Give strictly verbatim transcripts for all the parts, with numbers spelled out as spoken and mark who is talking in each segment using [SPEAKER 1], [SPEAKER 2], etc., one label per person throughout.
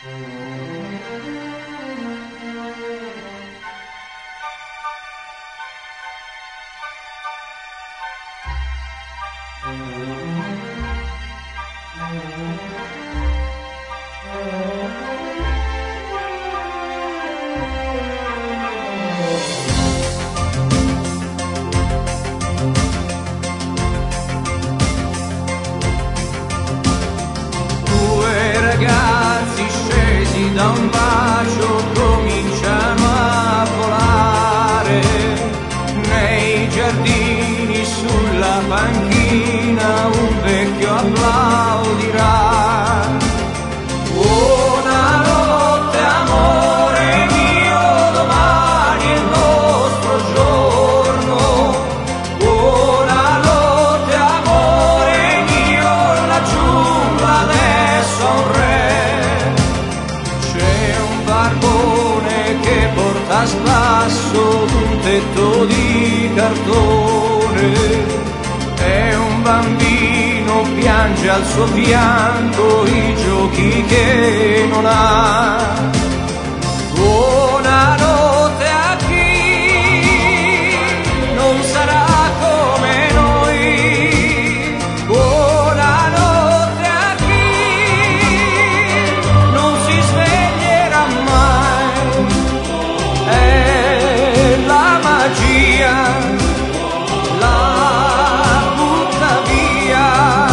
[SPEAKER 1] Due ragazzi scesi da un bacio cominciano a volare nei giardini, sulla panchina un vecchio applaudirà. Buonanotte amore mio, domani è il nostro giorno. Buonanotte amore mio, la giungla adesso ha un re. C'è un barbone che porta a spasso un tetto di cartone e un bambino piange al suo fianco i giochi che non ha. Buonanotte a chi non sarà come noi. Buonanotte a chi non si sveglierà mai. È la magia, la butta via.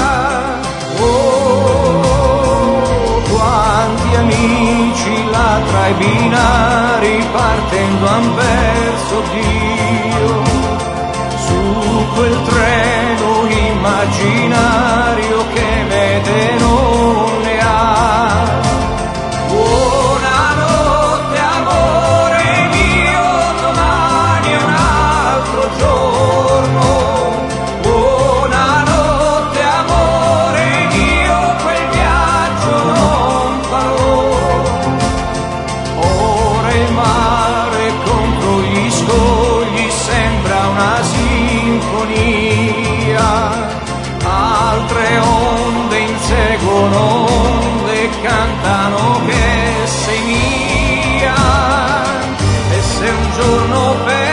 [SPEAKER 1] Oh, quanti amici là tra i binari partendo han perso Dio, su quel treno immaginario che mete non ne ha. Buonanotte amore mio, domani è un altro giorno. Buonanotte amore mio, quel viaggio non farò. Ora il mare contro gli scogli sembra una sinfonia, altre onde inseguono onde e cantano che sei mia. E se un giorno per